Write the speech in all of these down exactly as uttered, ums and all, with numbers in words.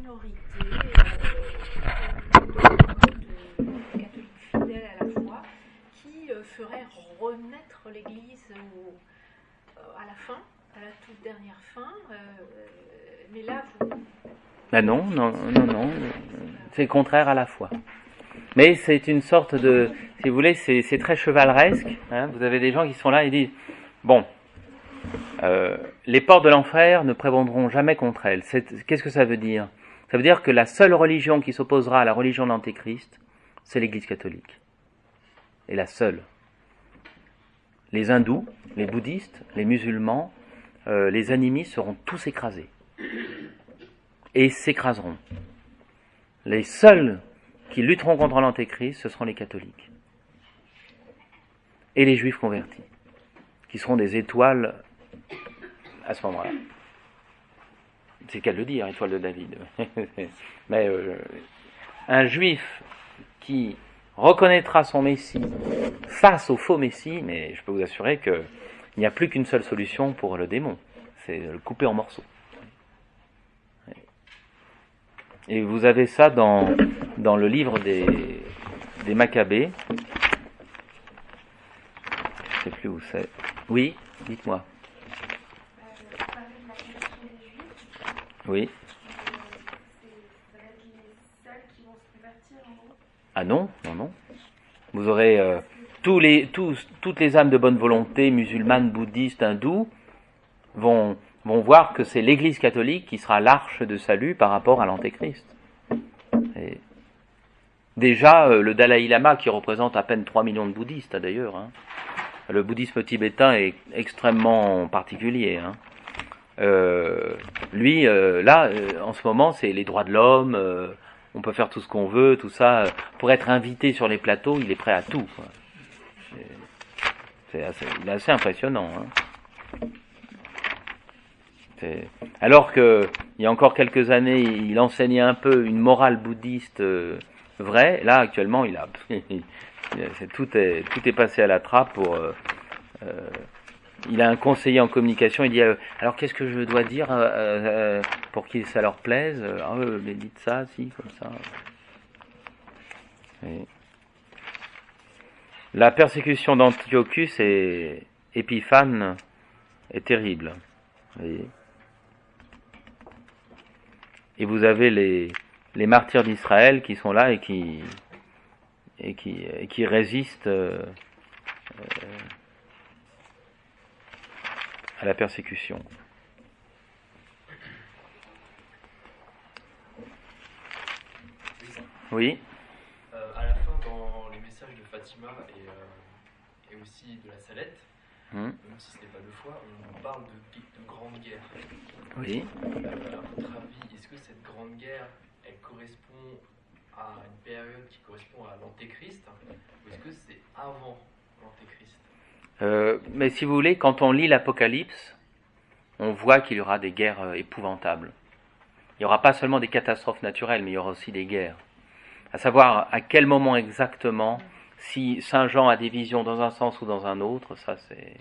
minorité euh, de, de catholiques fidèles à la foi qui euh, ferait renaître l'Église au, euh, à la fin, à la toute dernière fin. Euh, mais là, vous... Ben non, non, non, non. C'est contraire à la foi. Mais c'est une sorte de... Si vous voulez, c'est, c'est très chevaleresque. Hein. Vous avez des gens qui sont là et disent... Bon, euh, les portes de l'enfer ne prévaudront jamais contre elles. C'est, qu'est-ce que ça veut dire ? Ça veut dire que la seule religion qui s'opposera à la religion de l'Antéchrist, c'est l'Église catholique. Et la seule. Les hindous, les bouddhistes, les musulmans, euh, les animistes seront tous écrasés. Et s'écraseront. Les seuls qui lutteront contre l'Antéchrist, ce seront les catholiques. Et les juifs convertis, qui seront des étoiles à ce moment-là. C'est le cas de le dire, étoile de David. Mais euh, un juif qui reconnaîtra son Messie face au faux Messie, mais je peux vous assurer qu'il n'y a plus qu'une seule solution pour le démon, c'est le couper en morceaux. Et vous avez ça dans, dans le livre des, des Maccabées. Je ne sais plus où c'est. Oui, dites-moi. Euh, vous parlez de la conversion des Juifs. Oui. Euh, ça va être les seuls qui vont se convertir en gros. Ah non, non, non. Vous aurez euh, tous les, tous, toutes les âmes de bonne volonté, musulmanes, bouddhistes, hindous, vont... vont voir que c'est l'Église catholique qui sera l'arche de salut par rapport à l'Antéchrist. Et déjà, euh, le Dalai Lama, qui représente à peine trois millions de bouddhistes, hein, d'ailleurs, hein. Le bouddhisme tibétain est extrêmement particulier. Hein. Euh, lui, euh, là, euh, en ce moment, c'est les droits de l'homme, euh, on peut faire tout ce qu'on veut, tout ça. Pour être invité sur les plateaux, il est prêt à tout. Quoi. C'est, c'est assez, il est assez impressionnant. Hein. C'est... Alors que il y a encore quelques années, il enseignait un peu une morale bouddhiste euh, vraie. Là, actuellement, il a c'est, tout est tout est passé à la trappe. Pour euh, euh, il a un conseiller en communication. Il dit euh, alors qu'est-ce que je dois dire euh, euh, pour que ça leur plaise. Ah, euh, mais dites ça, si, comme ça. Et la persécution d'Antiochus et Épiphane est terrible. Vous voyez. Et vous avez les, les martyrs d'Israël qui sont là et qui, et qui, et qui résistent euh, euh, à la persécution. Oui. Euh, à la fin, dans les messages de Fatima et, euh, et aussi de la Salette, hum. même si ce n'est pas deux fois, on parle de, de grande guerre. Oui. Euh, à votre avis, est-ce que cette grande guerre, elle correspond à une période qui correspond à l'Antéchrist, ou est-ce que c'est avant l'Antéchrist ? euh, Mais si vous voulez, quand on lit l'Apocalypse, on voit qu'il y aura des guerres euh, épouvantables. Il n'y aura pas seulement des catastrophes naturelles, mais il y aura aussi des guerres. À savoir à quel moment exactement, si Saint Jean a des visions dans un sens ou dans un autre, ça c'est...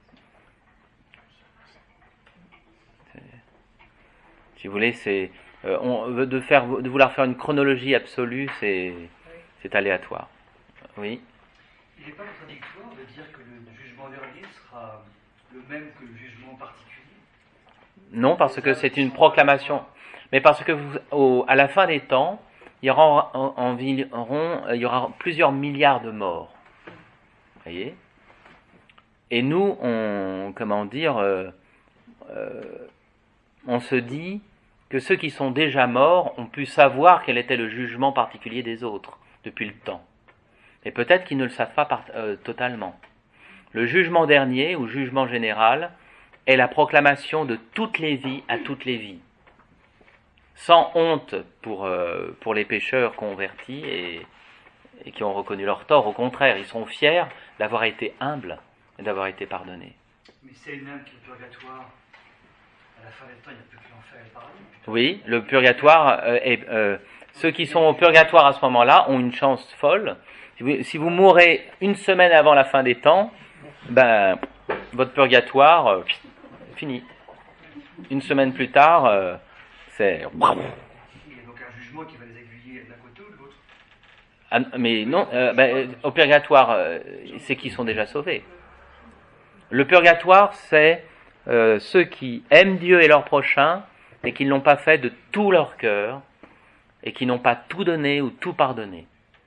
Si vous voulez, c'est euh, on, de faire de vouloir faire une chronologie absolue, c'est c'est aléatoire. Oui. Il n'est pas contradictoire de dire que le jugement dernier sera le même que le jugement particulier ? Non, parce que c'est une proclamation. Mais parce que vous, au, à la fin des temps, il y aura environ, il y aura plusieurs milliards de morts. Vous voyez ? Et nous, on, comment dire, euh, euh, on se dit que ceux qui sont déjà morts ont pu savoir quel était le jugement particulier des autres depuis le temps. Et peut-être qu'ils ne le savent pas part, euh, totalement. Le jugement dernier, ou jugement général, est la proclamation de toutes les vies à toutes les vies. Sans honte pour, euh, pour les pécheurs convertis et, et qui ont reconnu leur tort. Au contraire, ils sont fiers d'avoir été humbles et d'avoir été pardonnés. Mais c'est une âme qui est au purgatoire. À la fin des temps, il n'y a plus que l'enfer et le paradis. Oui, le purgatoire, euh, est, euh, ceux qui sont au purgatoire à ce moment-là ont une chance folle. Si vous, si vous mourrez une semaine avant la fin des temps, ben, votre purgatoire, euh, fini. Une semaine plus tard, euh, c'est... Et jugement qui va les aiguiller d'un côté ou de l'autre. Ah, mais non, euh, ben, au purgatoire, euh, c'est qu'ils sont déjà sauvés. Le purgatoire, c'est euh, ceux qui aiment Dieu et leur prochain, mais qui ne l'ont pas fait de tout leur cœur, et qui n'ont pas tout donné ou tout pardonné.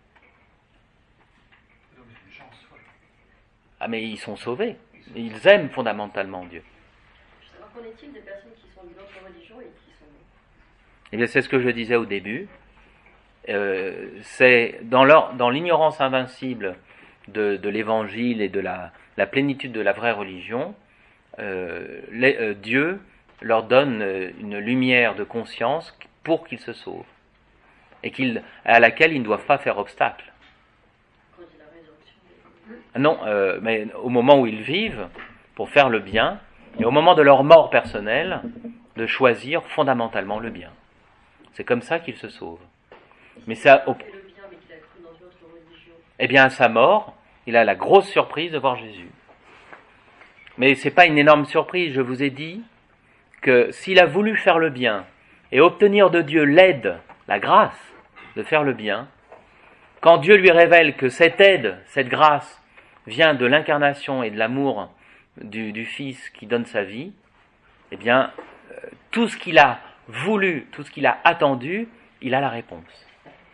Donc c'est une chance folle. Ah, mais ils sont sauvés. Ils aiment fondamentalement Dieu. Alors qu'en est-il des personnes qui sont d'une autre religion et qui sont... Eh bien, c'est ce que je disais au début. Euh, c'est dans, leur, dans l'ignorance invincible de, de l'évangile et de la, la plénitude de la vraie religion, euh, les, euh, Dieu leur donne une lumière de conscience pour qu'ils se sauvent et qu'ils, à laquelle ils ne doivent pas faire obstacle. Quand il y a la résurrection des... Non, euh, mais au moment où ils vivent, pour faire le bien, et au moment de leur mort personnelle, de choisir fondamentalement le bien. C'est comme ça qu'ils se sauvent. Mais ça, au... fait le bien mais qu'il a cru dans une autre religion. eh bien, à sa mort, il a la grosse surprise de voir Jésus. Mais c'est pas une énorme surprise, je vous ai dit que s'il a voulu faire le bien et obtenir de Dieu l'aide, la grâce de faire le bien, quand Dieu lui révèle que cette aide, cette grâce, vient de l'incarnation et de l'amour du, du Fils qui donne sa vie, eh bien, euh, tout ce qu'il a voulu, tout ce qu'il a attendu, il a la réponse.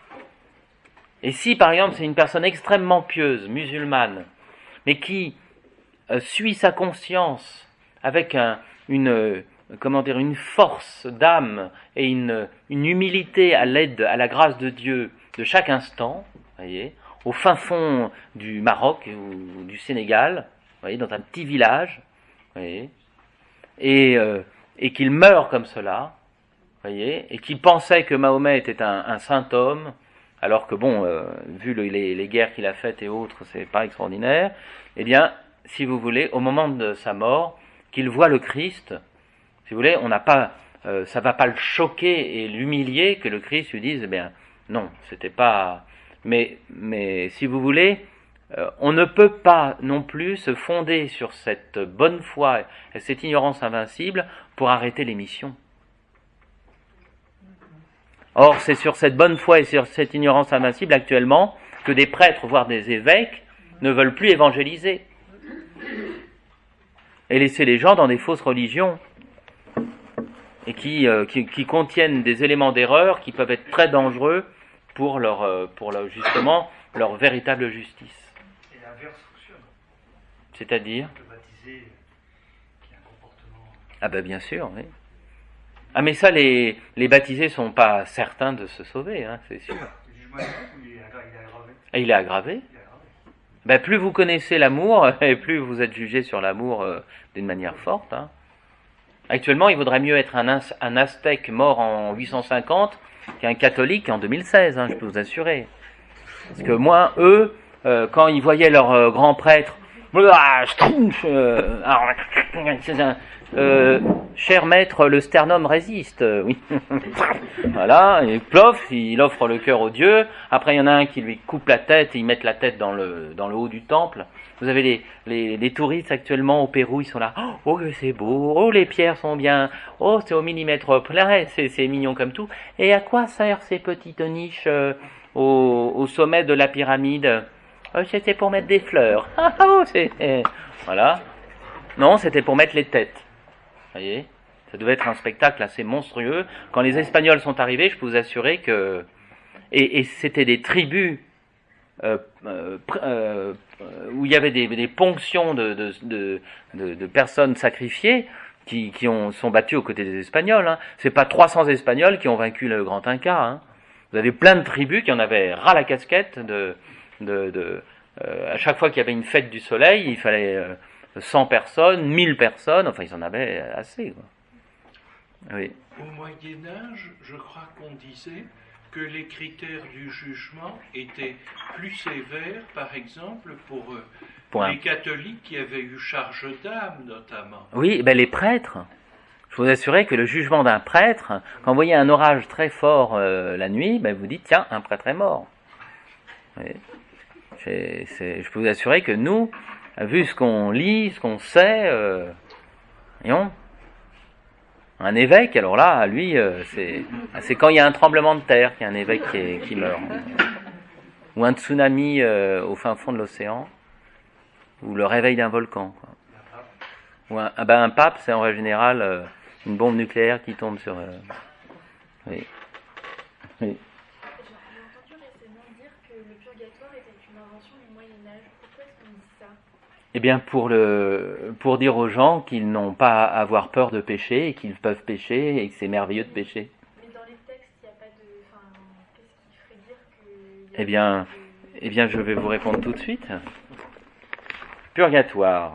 Et si, par exemple, c'est une personne extrêmement pieuse, musulmane, mais qui euh, suit sa conscience avec un, une, euh, comment dire, une force d'âme et une, une humilité à l'aide, à la grâce de Dieu de chaque instant, voyez, au fin fond du Maroc ou du Sénégal, voyez, dans un petit village, voyez, et, euh, et qu'il meurt comme cela, voyez, et qu'il pensait que Mahomet était un, un saint homme, alors que bon, euh, vu le, les, les guerres qu'il a faites et autres, c'est pas extraordinaire, eh bien, si vous voulez, au moment de sa mort, qu'il voit le Christ, si vous voulez, on n'a pas, euh, ça va pas le choquer et l'humilier que le Christ lui dise, eh bien, non, c'était pas, mais, mais si vous voulez, euh, on ne peut pas non plus se fonder sur cette bonne foi et cette ignorance invincible pour arrêter les missions. Or, c'est sur cette bonne foi et sur cette ignorance invincible actuellement que des prêtres, voire des évêques, ne veulent plus évangéliser et laisser les gens dans des fausses religions et qui, euh, qui, qui contiennent des éléments d'erreur qui peuvent être très dangereux pour leur, euh, pour leur, justement leur véritable justice. Et l'inverse fonctionne. C'est-à-dire Le baptisé qui a un comportement. Ah ben bien sûr, oui. Ah mais ça, les, les baptisés sont pas certains de se sauver, hein, c'est sûr. Le jugement est ou il est aggra- il est aggravé. Et il est aggravé. Il est aggravé. Ben, plus vous connaissez l'amour, et plus vous êtes jugé sur l'amour euh, d'une manière forte. Hein. Actuellement, il vaudrait mieux être un, as- un aztèque mort en huit cent cinquante qu'un catholique en deux mille seize, hein, je peux vous assurer. Parce que moi, eux, euh, quand ils voyaient leur euh, grand prêtre, ah, je tronche, euh, alors, c'est un, euh, cher maître, le sternum résiste, euh, oui. Voilà, et plof, il offre le cœur au Dieu. Après, il y en a un qui lui coupe la tête et ils mettent la tête dans le dans le haut du temple. Vous avez les les, les touristes actuellement au Pérou, ils sont là. Oh, que c'est beau. Oh, les pierres sont bien. Oh, c'est au millimètre près. C'est c'est mignon comme tout. Et à quoi servent ces petites niches euh, au au sommet de la pyramide? Euh, c'était pour mettre des fleurs. Ah, oh, c'est euh, voilà. Non, c'était pour mettre les têtes. Voyez, ça devait être un spectacle assez monstrueux. Quand les Espagnols sont arrivés, je peux vous assurer que... Et, et c'était des tribus euh, euh, euh, où il y avait des, des ponctions de, de, de, de, de personnes sacrifiées qui, qui ont, sont battues aux côtés des Espagnols. Hein. C'est pas trois cents Espagnols qui ont vaincu le Grand Inca. Hein. Vous avez plein de tribus qui en avaient ras la casquette. De, de, de, euh, à chaque fois qu'il y avait une fête du soleil, il fallait... Euh, cent personnes, mille personnes, enfin ils en avaient assez. Quoi. Oui. Au Moyen-Âge, je crois qu'on disait que les critères du jugement étaient plus sévères, par exemple, pour, euh, pour les un... catholiques qui avaient eu charge d'âme, notamment. Oui, ben les prêtres. Je vous assurais que le jugement d'un prêtre, quand vous voyez un orage très fort euh, la nuit, ben vous dites, tiens, un prêtre est mort. Oui. C'est, c'est, je peux vous assurer que nous, vu ce qu'on lit, ce qu'on sait, euh, voyons, Un évêque, alors là, lui, euh, c'est, c'est quand il y a un tremblement de terre qu'il y a un évêque qui, est, qui meurt. Ou un tsunami euh, au fin fond de l'océan, ou le réveil d'un volcan. Quoi. Ou un, ah ben, un pape, c'est en règle générale euh, une bombe nucléaire qui tombe sur... Euh, oui. Oui. J'ai entendu récemment dire que le purgatoire était une invention du Moyen-Âge. Pourquoi est-ce qu'on dit ça? Eh bien, pour, le, pour dire aux gens qu'ils n'ont pas à avoir peur de pécher, et qu'ils peuvent pécher, et que c'est merveilleux de pécher. Mais dans les textes, il n'y a pas de... Enfin, qu'est-ce qui ferait dire que... Eh bien, eh bien, je vais vous répondre tout de suite. Purgatoire.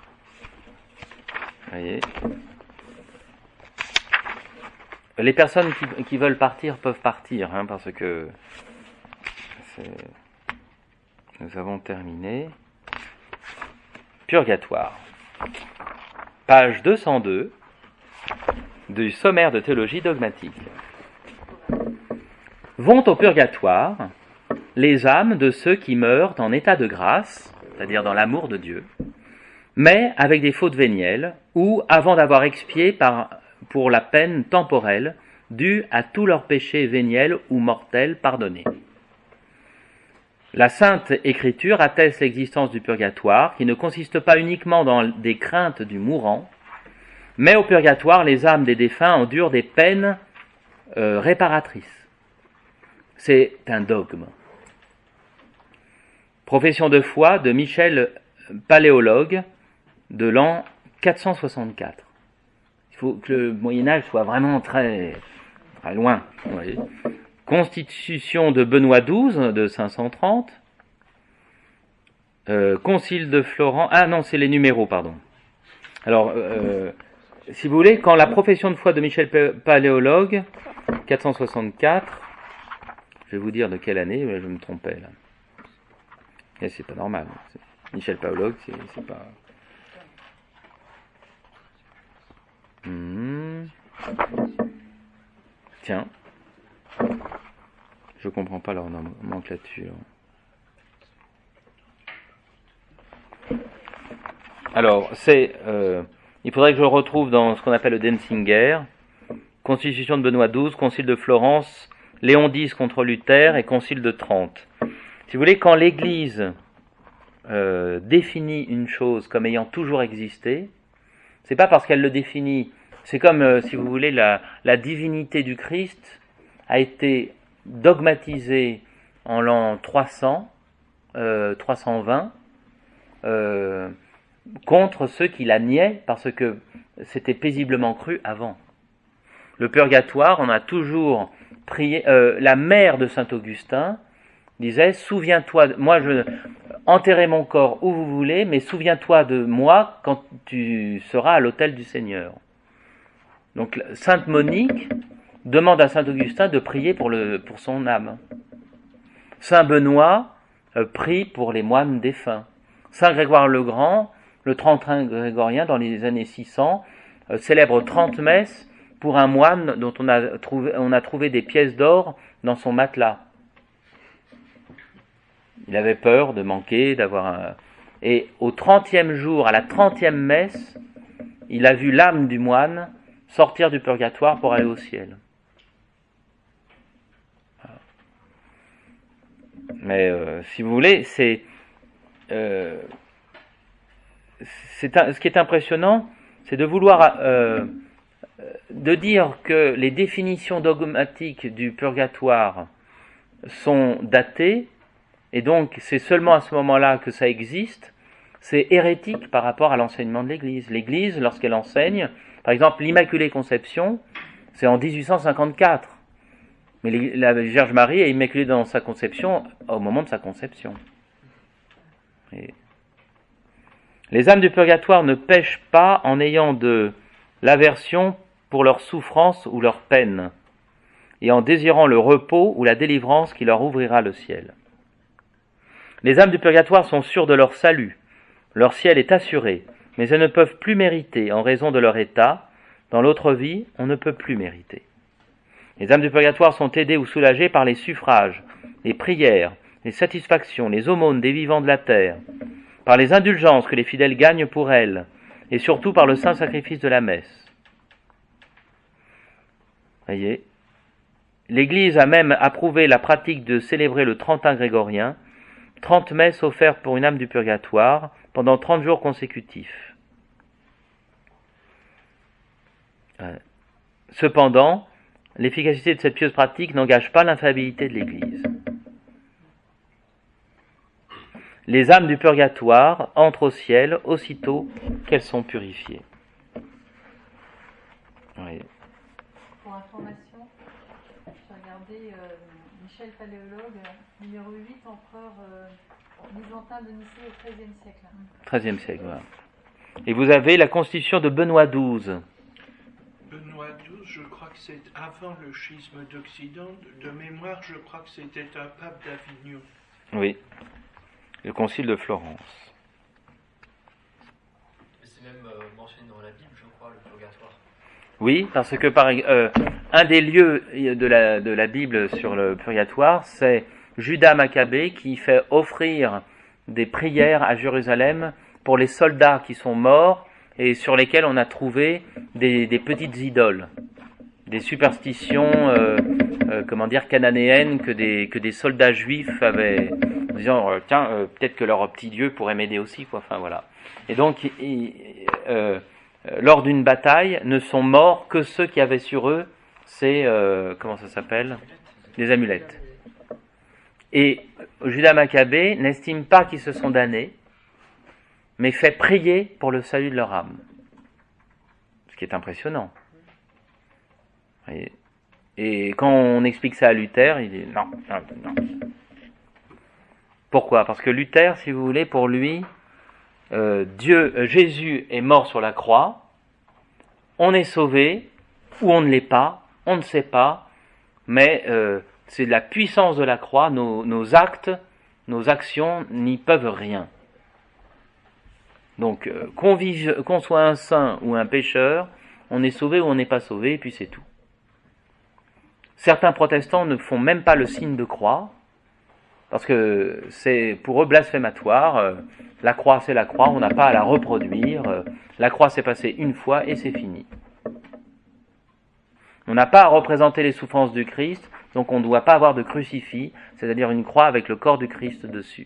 Vous voyez ? Les personnes qui, qui veulent partir peuvent partir, hein, parce que c'est... nous avons terminé. Purgatoire. Page deux cent deux du sommaire de théologie dogmatique. Vont au purgatoire les âmes de ceux qui meurent en état de grâce, c'est-à-dire dans l'amour de Dieu, mais avec des fautes vénielles, ou avant d'avoir expié par, pour la peine temporelle due à tous leurs péchés véniels ou mortels pardonnés. La Sainte Écriture atteste l'existence du purgatoire, qui ne consiste pas uniquement dans des craintes du mourant, mais au purgatoire, les âmes des défunts endurent des peines euh, réparatrices. C'est un dogme. Profession de foi de Michel Paléologue de l'an quatre cent soixante-quatre. Il faut que le Moyen-Âge soit vraiment très, très loin. Vous voyez. Constitution de Benoît douze de cinq cent trente. Euh, Concile de Florence. Ah non, c'est les numéros, pardon. Alors, euh, si vous voulez, quand la profession de foi de Michel Paléologue, quatre cent soixante-quatre, je vais vous dire de quelle année, je me trompais là. Et c'est pas normal. C'est Michel Paléologue, c'est, c'est pas. Hmm. Tiens. Je comprends pas leur nomenclature. Alors, c'est, euh, il faudrait que je le retrouve dans ce qu'on appelle le Denzinger, Constitution de Benoît douze, Concile de Florence, Léon dix contre Luther et Concile de Trente. Si vous voulez, quand l'Église euh, définit une chose comme ayant toujours existé, c'est pas parce qu'elle le définit, c'est comme, euh, si vous voulez, la, la divinité du Christ a été dogmatisé en l'an trois cents, euh, trois cent vingt, euh, contre ceux qui la niaient parce que c'était paisiblement cru avant. Le purgatoire, on a toujours prié. Euh, la mère de saint Augustin disait: souviens-toi, de, moi je enterrai mon corps où vous voulez, mais souviens-toi de moi quand tu seras à l'autel du Seigneur. Donc sainte Monique demande à saint Augustin de prier pour, le, pour son âme. Saint Benoît euh, prie pour les moines défunts. Saint Grégoire le Grand, le trente-et-un grégorien, dans les années six cents, euh, célèbre trente messes pour un moine dont on a trouvé, on a trouvé des pièces d'or dans son matelas. Il avait peur de manquer, d'avoir un... Et au trentième jour, à la trentième messe, il a vu l'âme du moine sortir du purgatoire pour aller au ciel. Mais euh, si vous voulez, c'est, euh, c'est un, ce qui est impressionnant, c'est de vouloir, euh, de dire que les définitions dogmatiques du purgatoire sont datées, et donc c'est seulement à ce moment-là que ça existe. C'est hérétique par rapport à l'enseignement de l'Église. L'Église, lorsqu'elle enseigne, par exemple, l'Immaculée Conception, c'est en dix-huit cent cinquante-quatre. Mais la Vierge Marie est immaculée dans sa conception au moment de sa conception. Et les âmes du purgatoire ne pêchent pas en ayant de l'aversion pour leur souffrance ou leur peine, et en désirant le repos ou la délivrance qui leur ouvrira le ciel. Les âmes du purgatoire sont sûres de leur salut, leur ciel est assuré, mais elles ne peuvent plus mériter en raison de leur état. Dans l'autre vie, on ne peut plus mériter. Les âmes du purgatoire sont aidées ou soulagées par les suffrages, les prières, les satisfactions, les aumônes des vivants de la terre, par les indulgences que les fidèles gagnent pour elles, et surtout par le saint sacrifice de la messe. Voyez. L'Église a même approuvé la pratique de célébrer le trente et un grégorien, trente messes offertes pour une âme du purgatoire pendant trente jours consécutifs. Cependant, l'efficacité de cette pieuse pratique n'engage pas l'infaillibilité de l'Église. Les âmes du purgatoire entrent au ciel aussitôt qu'elles sont purifiées. Oui. Pour information, j'ai regardé euh, Michel Paléologue, numéro huit, empereur euh, byzantin de Nicée au treizième siècle. treizième siècle, voilà. Et vous avez la constitution de Benoît douze. Benoît douze, je crois que c'est avant le schisme d'Occident. De mémoire, je crois que c'était un pape d'Avignon. Oui. Le concile de Florence. C'est même euh, mentionné dans la Bible, je crois, le purgatoire. Oui, parce que par, euh, un des lieux de la, de la Bible sur le purgatoire, c'est Judas Maccabée qui fait offrir des prières à Jérusalem pour les soldats qui sont morts et sur lesquels on a trouvé des, des petites idoles, des superstitions, euh, euh, comment dire, cananéennes que des, que des soldats juifs avaient, en disant euh, tiens, euh, peut-être que leur petit Dieu pourrait m'aider aussi, quoi. Enfin voilà. Et donc, il, euh, lors d'une bataille, ne sont morts que ceux qui avaient sur eux ces, euh, comment ça s'appelle, des amulettes. Et Judas Maccabée n'estime pas qu'ils se sont damnés, mais fait prier pour le salut de leur âme. Ce qui est impressionnant. Et, et quand on explique ça à Luther, il dit non, non, non. Pourquoi ? Parce que Luther, si vous voulez, pour lui, euh, Dieu, euh, Jésus est mort sur la croix, on est sauvé, ou on ne l'est pas, on ne sait pas, mais euh, c'est de la puissance de la croix, nos, nos actes, nos actions n'y peuvent rien. Donc, euh, qu'on, vive, qu'on soit un saint ou un pécheur, on est sauvé ou on n'est pas sauvé, et puis c'est tout. Certains protestants ne font même pas le signe de croix, parce que c'est pour eux blasphématoire. Euh, la croix, c'est la croix, on n'a pas à la reproduire. Euh, la croix s'est passée une fois et c'est fini. On n'a pas à représenter les souffrances du Christ, donc on ne doit pas avoir de crucifix, c'est-à-dire une croix avec le corps du Christ dessus.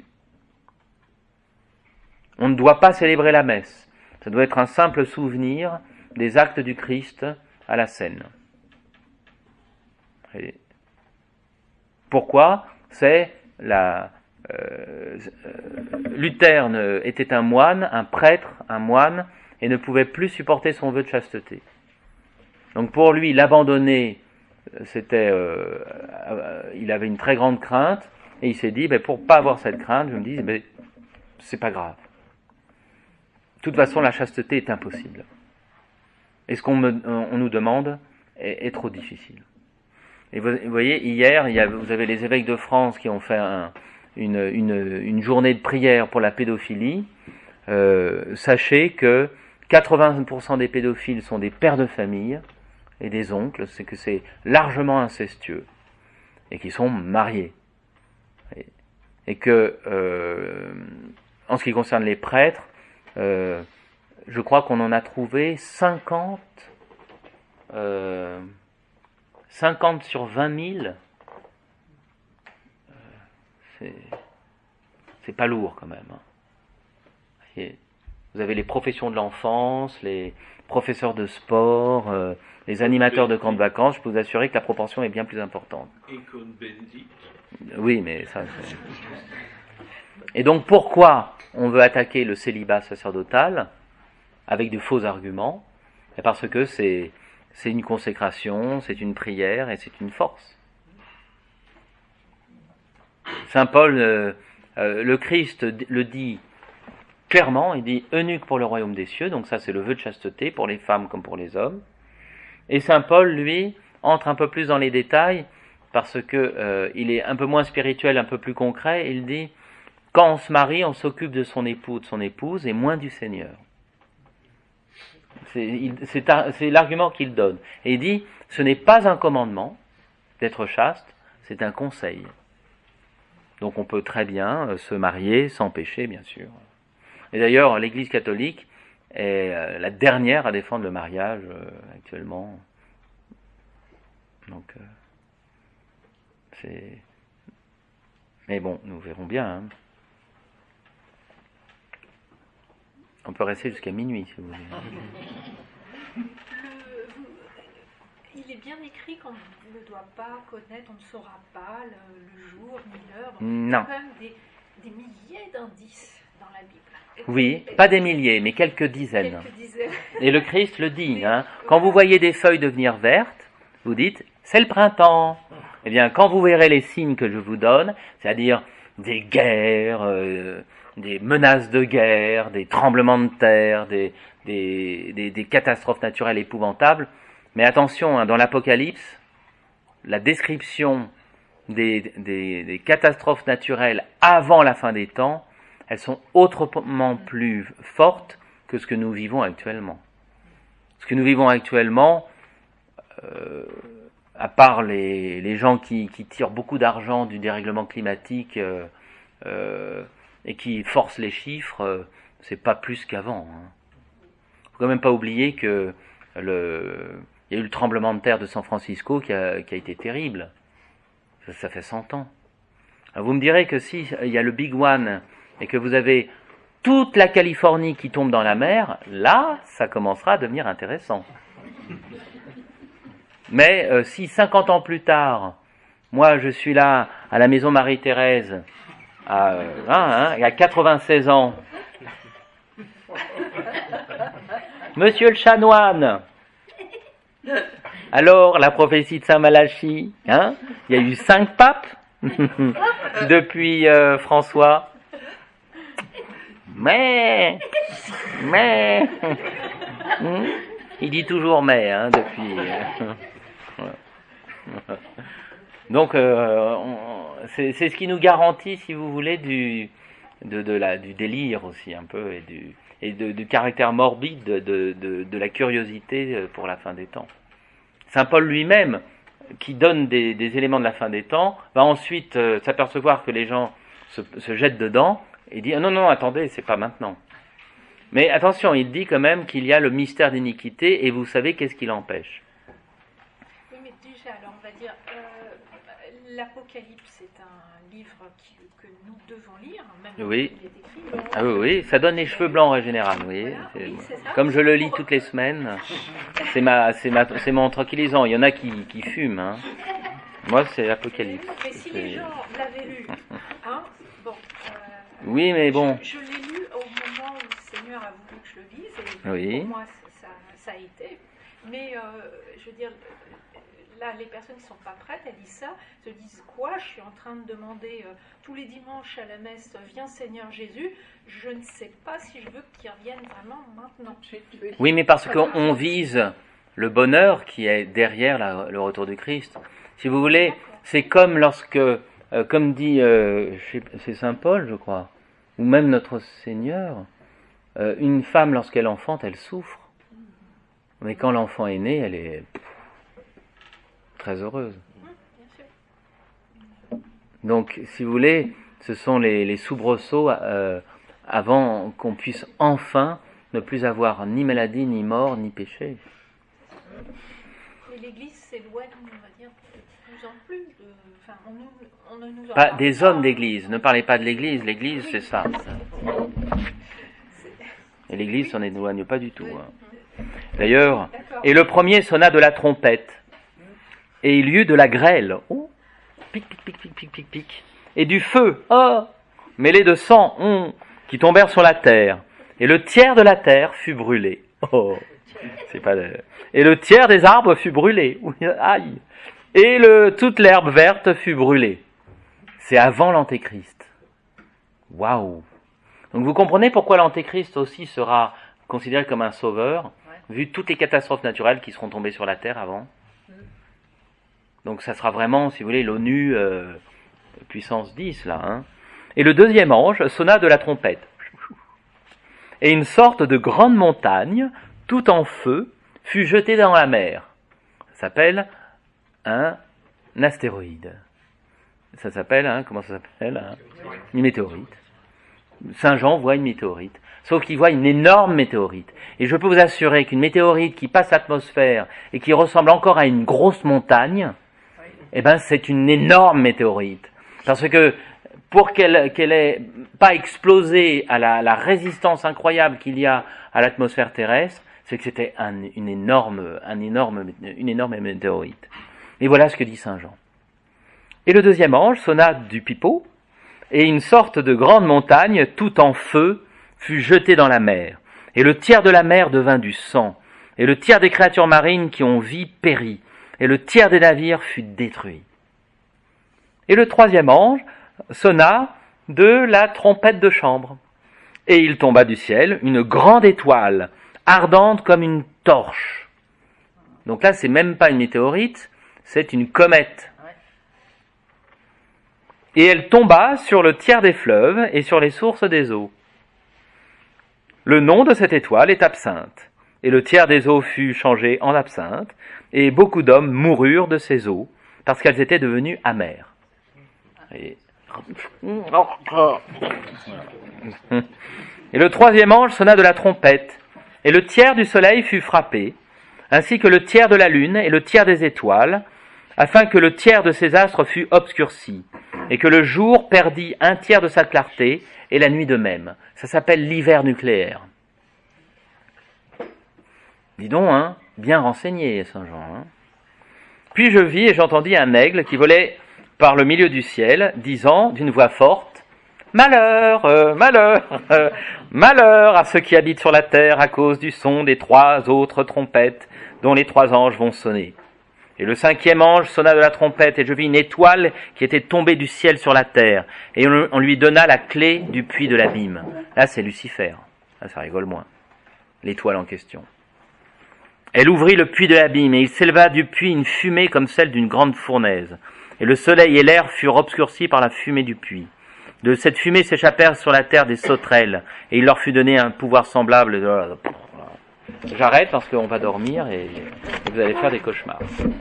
On ne doit pas célébrer la messe. Ça doit être un simple souvenir des actes du Christ à la scène. Et pourquoi ? C'est la... Euh, Luther était un moine, un prêtre, un moine, et ne pouvait plus supporter son vœu de chasteté. Donc pour lui, l'abandonner, c'était, euh, euh, il avait une très grande crainte, et il s'est dit, ben, pour pas avoir cette crainte, je me dis, ben, c'est pas grave. De toute façon, la chasteté est impossible. Et ce qu'on me, on nous demande est, est trop difficile. Et vous, vous voyez, hier, il y a, vous avez les évêques de France qui ont fait un, une, une, une journée de prière pour la pédophilie. Euh, sachez que quatre-vingts pour cent des pédophiles sont des pères de famille et des oncles, c'est que c'est largement incestueux, et qui sont mariés. Et, et que, euh, en ce qui concerne les prêtres, euh, je crois qu'on en a trouvé cinquante, euh, cinquante sur vingt mille. Euh, c'est, c'est pas lourd quand même. Hein. Et vous avez les professions de l'enfance, les professeurs de sport, euh, les animateurs de camps de vacances. Je peux vous assurer que la proportion est bien plus importante. Et Cohn-Bendit. Oui, mais ça... C'est... Et donc pourquoi on veut attaquer le célibat sacerdotal avec de faux arguments ? Et parce que c'est, c'est une consécration, c'est une prière et c'est une force. Saint Paul, euh, euh, le Christ le dit clairement, il dit « eunuque pour le royaume des cieux », donc ça c'est le vœu de chasteté pour les femmes comme pour les hommes. Et Saint Paul, lui, entre un peu plus dans les détails, parce que euh, il est un peu moins spirituel, un peu plus concret, il dit « quand on se marie, on s'occupe de son époux ou de son épouse et moins du Seigneur ». C'est, il, c'est, c'est l'argument qu'il donne. Et il dit « ce n'est pas un commandement d'être chaste, c'est un conseil ». Donc on peut très bien euh, se marier sans péché, bien sûr. Et d'ailleurs, l'Église catholique est euh, la dernière à défendre le mariage euh, actuellement. Donc, euh, c'est... Mais bon, nous verrons bien. Hein. On peut rester jusqu'à minuit, si vous voulez. Le- il est bien écrit qu'on ne doit pas connaître, on ne saura pas le, le jour ni l'heure. Donc, il y Non. a quand même des, des milliers d'indices dans la Bible. Oui, pas des milliers, mais quelques dizaines. Quelques dizaines. Et le Christ le dit. Hein. Quand vous voyez des feuilles devenir vertes, vous dites, c'est le printemps. Eh bien, quand vous verrez les signes que je vous donne, c'est-à-dire des guerres, euh, des menaces de guerre, des tremblements de terre, des, des, des, des catastrophes naturelles épouvantables, mais attention, hein, dans l'Apocalypse, la description des, des, des catastrophes naturelles avant la fin des temps, elles sont autrement plus fortes que ce que nous vivons actuellement. Ce que nous vivons actuellement, euh, à part les, les gens qui, qui tirent beaucoup d'argent du dérèglement climatique euh, euh, et qui forcent les chiffres, euh, c'est pas plus qu'avant. Hein. Faut quand même pas oublier que le, il y a eu le tremblement de terre de San Francisco qui a, qui a été terrible. Ça, ça fait cent ans. Alors vous me direz que si il y a le Big One et que vous avez toute la Californie qui tombe dans la mer, là, ça commencera à devenir intéressant. Mais euh, si cinquante ans plus tard, moi je suis là à la maison Marie-Thérèse, à, euh, hein, hein, à quatre-vingt-seize ans, Monsieur le chanoine, alors la prophétie de Saint Malachie, hein, il y a eu cinq papes depuis euh, François. Mais, mais, il dit toujours mais, hein, depuis. Donc, euh, on, c'est, c'est ce qui nous garantit, si vous voulez, du, de, de la, du délire aussi un peu et du, et de, du caractère morbide de, de, de, de la curiosité pour la fin des temps. Saint Paul lui-même, qui donne des, des éléments de la fin des temps, va ensuite euh, s'apercevoir que les gens se, se jettent dedans et dit ah, non, non, attendez, c'est pas maintenant. Mais attention, il dit quand même qu'il y a le mystère d'iniquité et vous savez qu'est-ce qui l'empêche. Oui, mais déjà, alors on va dire, euh, l'Apocalypse est un livre qui, que nous devons lire, même Oui. il est écrit. Ah oui, oui, ça donne les cheveux blancs en général, vous voyez. Voilà, C'est- oui, c'est ça. Comme je le lis toutes les semaines, c'est ma, c'est ma, c'est mon tranquillisant. Il y en a qui, qui fument, hein. Moi, c'est l'Apocalypse. Mais si C'est- les gens l'avaient lu, hein, bon. euh, Oui, mais bon. Je, je l'ai lu au moment où le Seigneur a voulu que je le lise, et Oui. pour moi ça, ça a été. Mais euh, je veux dire, là, les personnes qui ne sont pas prêtes, elles disent ça, se disent quoi? Je suis en train de demander euh, tous les dimanches à la messe, viens Seigneur Jésus. Je ne sais pas si je veux qu'il revienne vraiment maintenant. Oui, mais parce qu'on on vise le bonheur qui est derrière la- le retour du Christ. Si vous voulez, c'est comme lorsque, euh, comme dit, euh, je sais- c'est Saint Paul, je crois, ou même notre Seigneur, euh, une femme, lorsqu'elle enfante, elle souffre. Mais quand l'enfant est né, elle est pff, très heureuse. Hum, bien sûr. Donc, si vous voulez, ce sont les, les soubresauts euh, avant qu'on puisse enfin ne plus avoir ni maladie, ni mort, ni péché. Et l'Église s'éloigne, on va dire, de plus en plus. De, enfin, on, nous, on ne nous en Pas parle des pas. hommes d'église, ne parlez pas de l'église, l'église c'est ça. Et l'église s'en éloigne pas du tout. hein. D'ailleurs, D'accord. et le premier sonna de la trompette, et il y eut de la grêle, oh, pic, pic, pic, pic, pic, pic, pic, et du feu, oh, mêlé de sang, hum, qui tombèrent sur la terre, et le tiers de la terre fut brûlé. Oh, c'est pas de... Et le tiers des arbres fut brûlé, oui, aïe, et le, toute l'herbe verte fut brûlée. C'est avant l'Antéchrist. Waouh! Donc vous comprenez pourquoi l'Antéchrist aussi sera considéré comme un sauveur, vu toutes les catastrophes naturelles qui seront tombées sur la Terre avant. Donc ça sera vraiment, si vous voulez, l'ONU euh, puissance dix, là. Hein. Et le deuxième ange sonna de la trompette. Et une sorte de grande montagne, tout en feu, fut jetée dans la mer. Ça s'appelle un astéroïde. Ça s'appelle, hein, comment ça s'appelle hein, une météorite. Saint Jean voit une météorite. Sauf qu'il voit une énorme météorite. Et je peux vous assurer qu'une météorite qui passe l'atmosphère et qui ressemble encore à une grosse montagne, eh ben, c'est une énorme météorite. Parce que, pour qu'elle, qu'elle ait pas explosé à la, la résistance incroyable qu'il y a à l'atmosphère terrestre, c'est que c'était un, une énorme, un énorme, une énorme météorite. Et voilà ce que dit Saint Jean. Et le deuxième ange sonna du pipeau, et une sorte de grande montagne, tout en feu, fut jetée dans la mer. Et le tiers de la mer devint du sang, et le tiers des créatures marines qui ont vie périt, et le tiers des navires fut détruit. Et le troisième ange sonna de la trompette de chambre, et il tomba du ciel une grande étoile, ardente comme une torche. Donc là, c'est même pas une météorite, c'est une comète. Et elle tomba sur le tiers des fleuves et sur les sources des eaux. Le nom de cette étoile est Absinthe, et le tiers des eaux fut changé en absinthe, et beaucoup d'hommes moururent de ces eaux, parce qu'elles étaient devenues amères. Et... et le troisième ange sonna de la trompette, et le tiers du soleil fut frappé, ainsi que le tiers de la lune et le tiers des étoiles, afin que le tiers de ces astres fût obscurci, et que le jour perdit un tiers de sa clarté, et la nuit de même. Ça s'appelle l'hiver nucléaire. Dis donc, hein, bien renseigné, Saint Jean. Hein. Puis je vis et j'entendis un aigle qui volait par le milieu du ciel, disant d'une voix forte, « Malheur, euh, malheur, euh, malheur à ceux qui habitent sur la terre à cause du son des trois autres trompettes dont les trois anges vont sonner. » Et le cinquième ange sonna de la trompette, et je vis une étoile qui était tombée du ciel sur la terre, et on lui donna la clé du puits de l'abîme. Là, c'est Lucifer. Là, ça rigole moins. L'étoile en question. Elle ouvrit le puits de l'abîme, et il s'éleva du puits une fumée comme celle d'une grande fournaise. Et le soleil et l'air furent obscurcis par la fumée du puits. De cette fumée s'échappèrent sur la terre des sauterelles, et il leur fut donné un pouvoir semblable de... J'arrête parce qu'on va dormir et vous allez faire des cauchemars.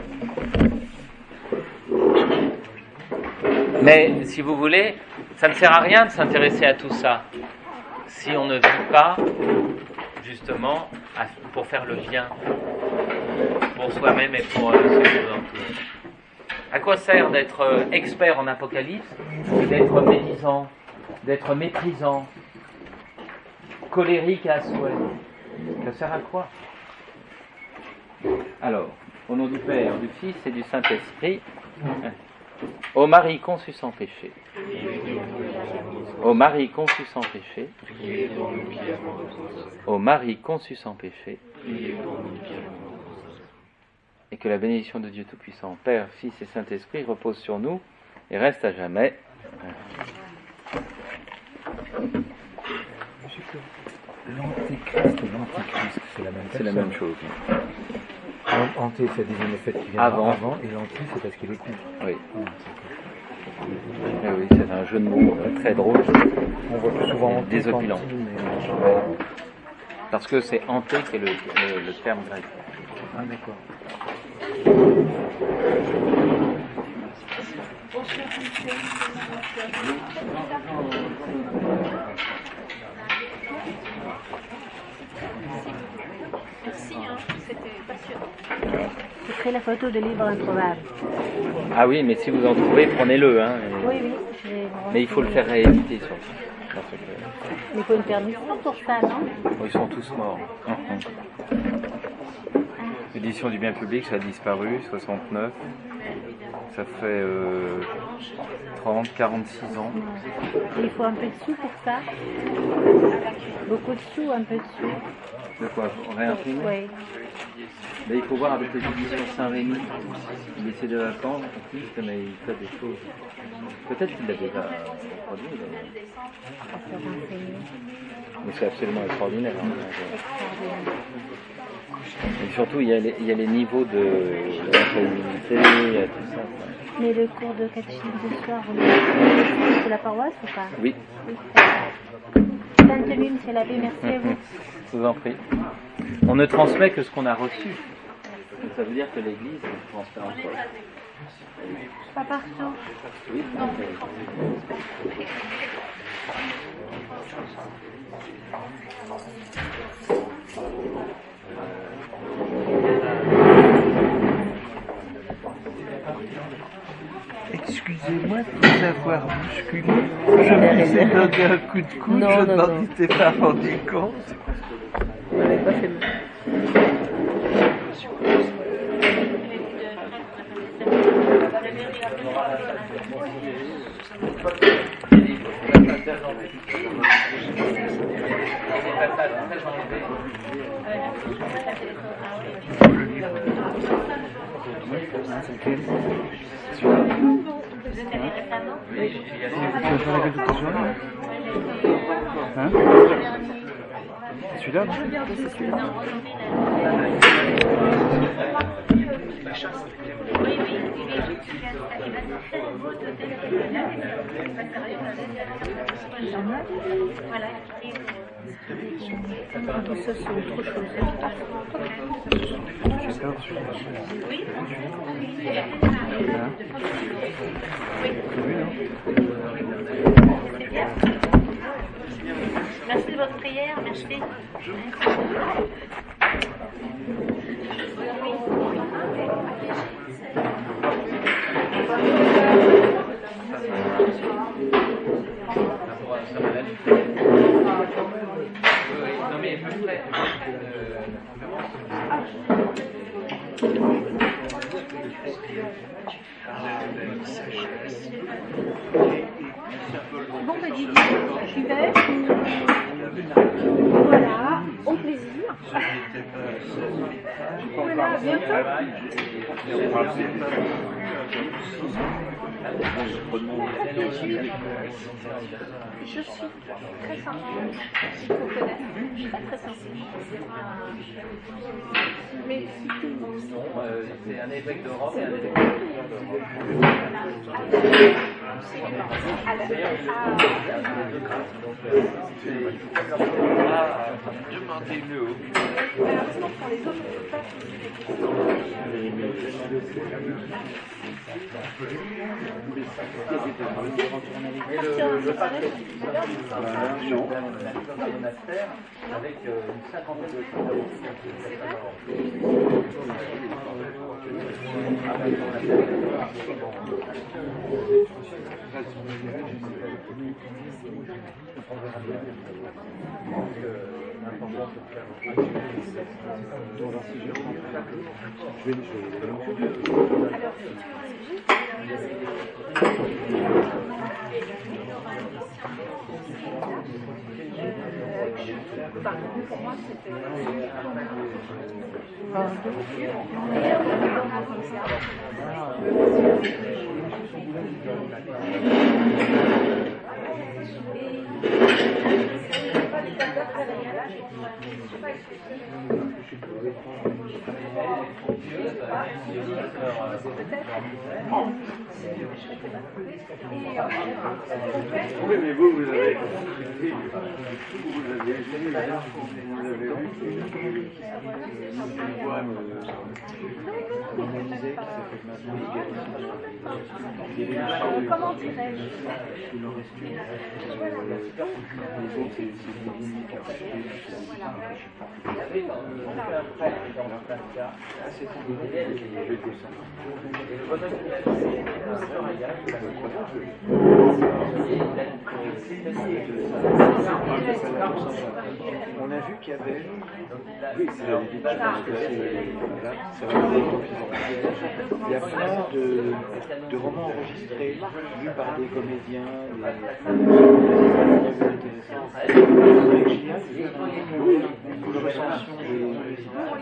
Mais si vous voulez, ça ne sert à rien de s'intéresser à tout ça si on ne vit pas justement pour faire le bien pour soi-même et pour ceux qui nous entourent. À quoi sert d'être expert en Apocalypse et d'être médisant, d'être méprisant, colérique à souhait? Ça sert à quoi? Alors, au nom du Père, du Fils et du Saint-Esprit, ô Marie conçue sans péché, ô Marie conçue sans péché, ô Marie conçue sans péché, et que la bénédiction de Dieu Tout-Puissant, Père, Fils et Saint-Esprit repose sur nous et reste à jamais. L'antéchrist et l'antichrist, c'est la même C'est la même chose. Anté, ça désigne le fait qu'il vient avant. avant, et l'anti, c'est parce qu'il est contre. Oui. Ah oui, c'est un jeu de mots très drôle. On voit plus souvent anté désopilant. qu'anti, mais... Ouais. Parce que c'est anté qui est le, le, le terme grec. Ah, d'accord. Merci, hein, c'était passionnant. J'ai pris la photo de livre introuvable. Ah oui, mais si vous en trouvez, prenez-le. Hein, et... Oui, oui. Je vais vous Mais il faut le renseigner. faire rééditer surtout. Parce que... Mais il faut une permission pour ça, non? bon, ils sont tous morts. L'édition du bien public, ça a disparu, soixante-neuf. Ça fait euh, trente, quarante-six ans. Et il faut un peu de sous pour ça. Beaucoup de sous, un peu de sous. De quoi? Réimprimer? Oui. Mais il faut voir avec les éditions Saint-Rémy. Il essaie de l'attendre, en plus, mais il fait des choses. Peut-être qu'il l'a déjà produit. Mais... On va se renseigner. mais c'est absolument extraordinaire. Hein. Extraordinaire. Et surtout, il y a les, il y a les niveaux de responsabilité, il y a tout ça. Mais le cours de catéchisme de soir, vous l'avez sur la paroisse ou pas? Oui. Sainte tenue, monsieur l'abbé, merci à vous. Je vous en prie. On ne transmet que ce qu'on a reçu. Ça veut dire que l'Église transmet en soi. Pas partout. Oui, Excusez-moi de vous avoir bousculé. Je me suis donné un coup de coude, Non, je non, ne m'en non. étais pas rendu compte. On n'avait pas fait le- Hein? Celui-là, non? Tout ça, c'est autre chose. J'adore celui-là. Merci de votre prière, merci. Non mais à peu près. Bon, bah, Didier, tu vais. Voilà, au plaisir. Voilà, à bientôt. Je suis très sympa. Il faut connaître. Je suis pas très sensible. Mais si tout le monde. C'est un évêque de Rome et un évêque Demandez-le au Malheureusement, pour les autres, je ne peux pas Et le, le pape c'est un million de monastère avec euh, une cinquantaine de pour moi, c'était. Oui, mais vous, vous avez compris. Vous avez vu, vous avez vu une voix organisée qui s'appelle maintenant l'égalité. Comment dirais-je? Sous le respect. Les autres, c'est des lignes qui on a vu qu'il y avait. Oui, c'est la limite, parce que c'est là, ça va être confusant. Il y a plein de, de romans enregistrés, lus par des comédiens, des intéressants. C'est génial, une recension des.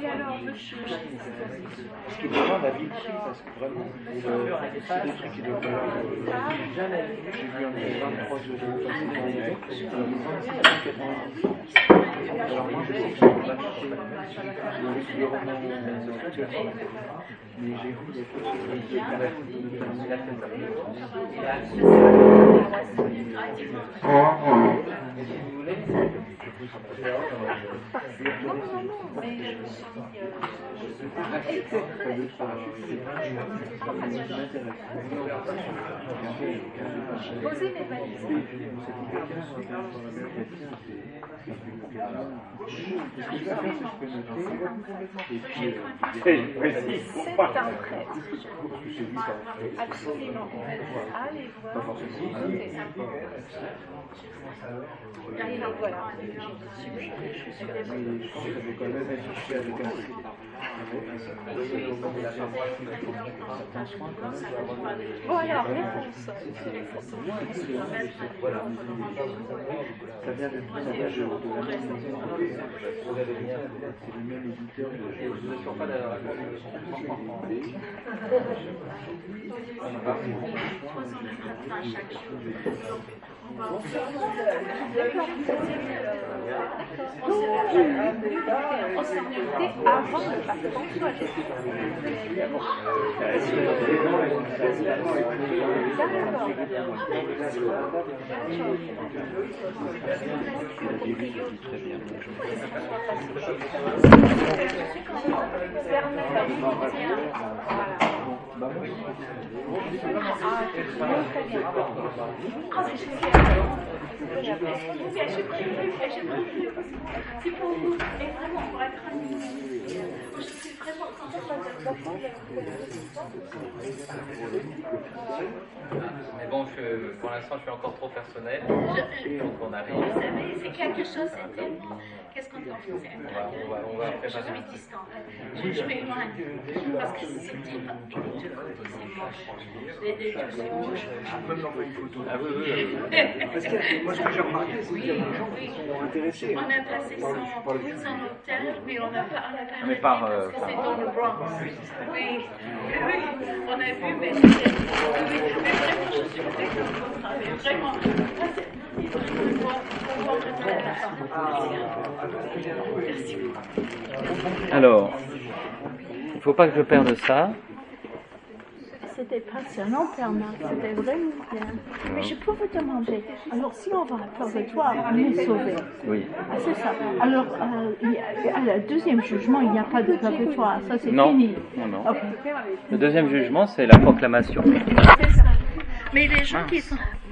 Ce qui est vraiment la vie ici, parce que vraiment, euh, c'est des trucs qui doivent faire. J'ai vu un vingt-trois euros passer dans les mecs, c'était vingt-six quatre-vingt-dix. Alors moi, je sais que j'ai pas acheté le roman de mais j'ai vu des choses sur le J'ai posé mes valises. C'est un prêtre. Absolument. Allez voir. C'est sympa. Et voilà. Bon alors, réponse. Ça vient de tout ça vient de la même c'est le même éditeur de je ne suis pas d'ailleurs Ancienneté avant le pape François. C'est pour vous, et vraiment pour être je suis vraiment Mais bon, je, pour l'instant, je suis encore trop personnel. Je, Donc on arrive. vous savez, c'est quelque chose, c'est tellement. Qu'est-ce qu'on en fait? On va, on va, on va Je préparer suis un- distante. Je, je m'éloigne. Parce que c'est très. De côté, c'est moche. Les deux, c'est moche. même d'envoyer une photo. Ah oui, oui, oui. Parce que moi, ce que j'ai remarqué, c'est qu'il y a des gens qui sont intéressés. On a passé son, son hôtel, mais on n'a pas, on n'a pas Mais par, arrêté euh, parce que par- c'est dans le Bronx. Oui, oui, oui, on a vu, mais c'était. Mais vraiment, je suis très contente. Mais vraiment, là, c'est. Il faut voir, faut voir le temps de la fin. Merci. Alors, il ne faut pas que je perde ça. C'était passionnant, Père Marc, c'était vraiment bien. Mais je peux vous demander, alors si on va à purgatoire, on est sauvé. Oui. Ah, c'est ça. Alors, euh, il y a- à le deuxième jugement, il n'y a pas de purgatoire, ça c'est Non. fini. Non, non. Ok. Le deuxième jugement, c'est la proclamation. C'est ça. Mais les gens qui sont